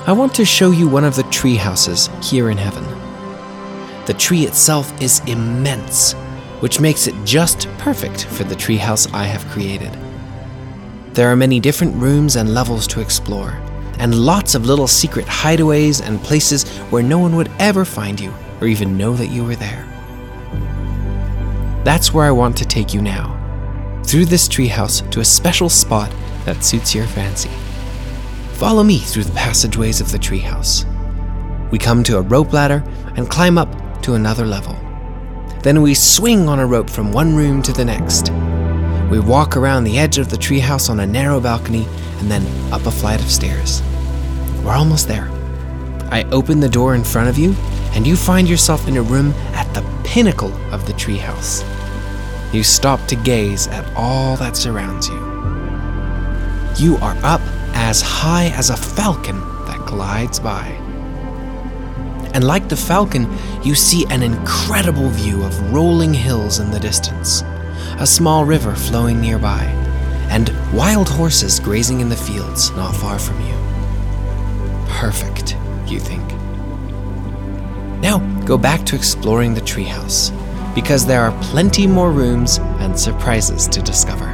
I want to show you one of the tree houses here in heaven. The tree itself is immense, which makes it just perfect for the tree house I have created. There are many different rooms and levels to explore, and lots of little secret hideaways and places where no one would ever find you or even know that you were there. That's where I want to take you now, through this treehouse to a special spot that suits your fancy. Follow me through the passageways of the treehouse. We come to a rope ladder and climb up to another level. Then we swing on a rope from one room to the next. We walk around the edge of the treehouse on a narrow balcony and then up a flight of stairs. We're almost there. I open the door in front of you and you find yourself in a room at the pinnacle of the treehouse. You stop to gaze at all that surrounds you. You are up as high as a falcon that glides by. And like the falcon, you see an incredible view of rolling hills in the distance, a small river flowing nearby, and wild horses grazing in the fields not far from you. Perfect, you think. Now, go back to exploring the treehouse, because there are plenty more rooms and surprises to discover.